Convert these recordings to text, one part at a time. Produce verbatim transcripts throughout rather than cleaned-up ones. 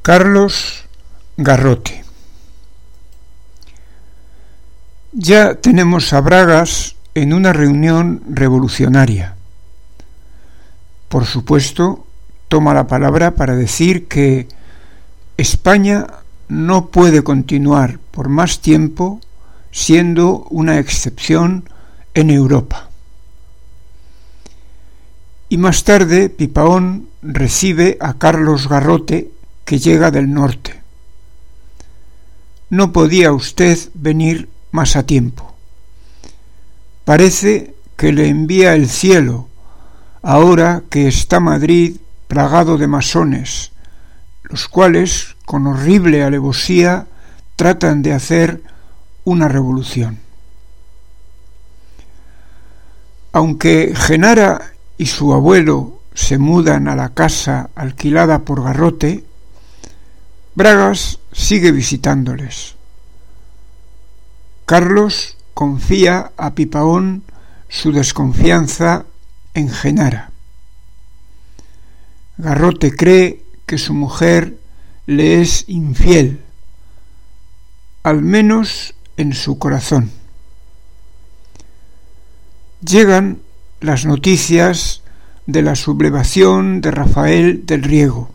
Carlos Garrote. Ya tenemos a Bragas en una reunión revolucionaria. Por supuesto, toma la palabra para decir que España no puede continuar por más tiempo siendo una excepción en Europa. Y más tarde Pipaón recibe a Carlos Garrote, que llega del norte. No podía usted venir más a tiempo. Parece que le envía el cielo, ahora que está Madrid plagado de masones, los cuales, con horrible alevosía, tratan de hacer una revolución. Aunque Genara y su abuelo se mudan a la casa alquilada por Garrote, Bragas sigue visitándoles. Carlos confía a Pipaón su desconfianza en Genara. Garrote cree que su mujer le es infiel, al menos en su corazón. Llegan las noticias de la sublevación de Rafael del Riego.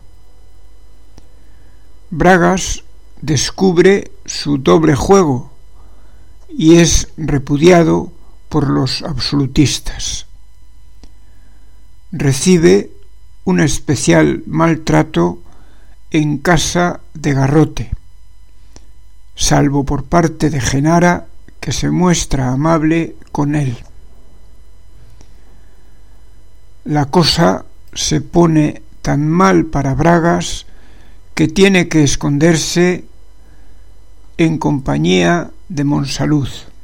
Bragas descubre su doble juego y es repudiado por los absolutistas. Recibe un especial maltrato en casa de Garrote, salvo por parte de Genara, que se muestra amable con él. La cosa se pone tan mal para Bragas que tiene que esconderse en compañía de Monsalud.